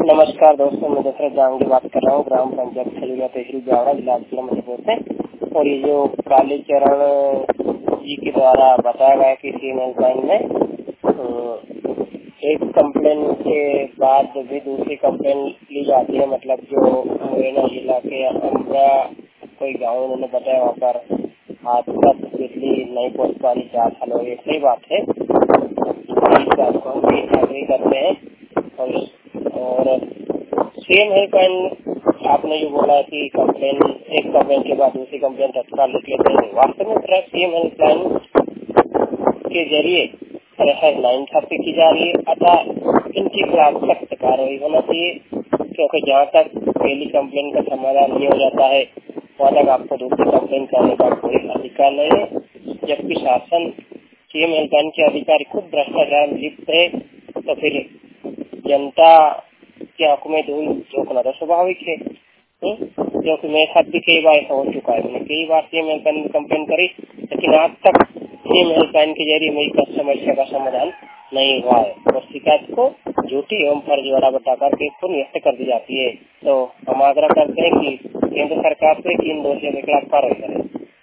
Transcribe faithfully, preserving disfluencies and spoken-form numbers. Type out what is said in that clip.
नमस्कार दोस्तों, मैं दशरथ जांगी बात कर रहा हूँ, ग्राम पंचायत खलीला तहसील जावड़ा, जिला जिला मध्यप्रदेश से। और ये जो कालीचरण जी के द्वारा बताया गया कि सीएम हेल्पलाइन में एक कंप्लेन के बाद भी दूसरी कंप्लेन ली जाती है। मतलब जो मुरैना जिला के अमरा कोई गाँव उन्होंने बताया, वहाँ पर आज तक बिजली नहीं पहुँच पा रही चार साल हो गए। सही बात है, इस बात को हम एग्री करते हैं। और और सीएम हेल्पलाइन आपने जो बोला कि कंप्लेन एक कंप्लेन के बाद दूसरी कंप्लेन तत्काल लिख लेते हैं, वास्तव में सीएम हेल्पलाइन के जरिए हेल्पलाइन स्थापित की जा रही है। अतः इनके खिलाफ सख्त कार्रवाई होना चाहिए, क्योंकि जहाँ तक पहली कंप्लेन का समाधान नहीं हो जाता है वहाँ तक आपको दूसरी कंप्लेन करने का कोई अधिकार नहीं है। जबकि शासन सीएम हेल्पलाइन के अधिकारी खुद भ्रष्टाचार में लिप्त है, तो फिर जनता की आंखों में धूल झोंकना तो स्वाभाविक है। क्योंकि मेरे साथ भी कई बार ऐसा हो चुका है, मैंने कई बार सीएम हेल्पलाइन में कंप्लेन करी, लेकिन आज तक सीएम हेल्पलाइन के जरिए मेरी समस्या का समाधान नहीं हुआ है और शिकायत को झूठी एवं फर्जीवाड़ा बताकर के इसको निरस्त कर दी जाती है। तो हम आग्रह करते हैं कि केंद्र सरकार से इन दोषियों के खिलाफ कार्रवाई करें।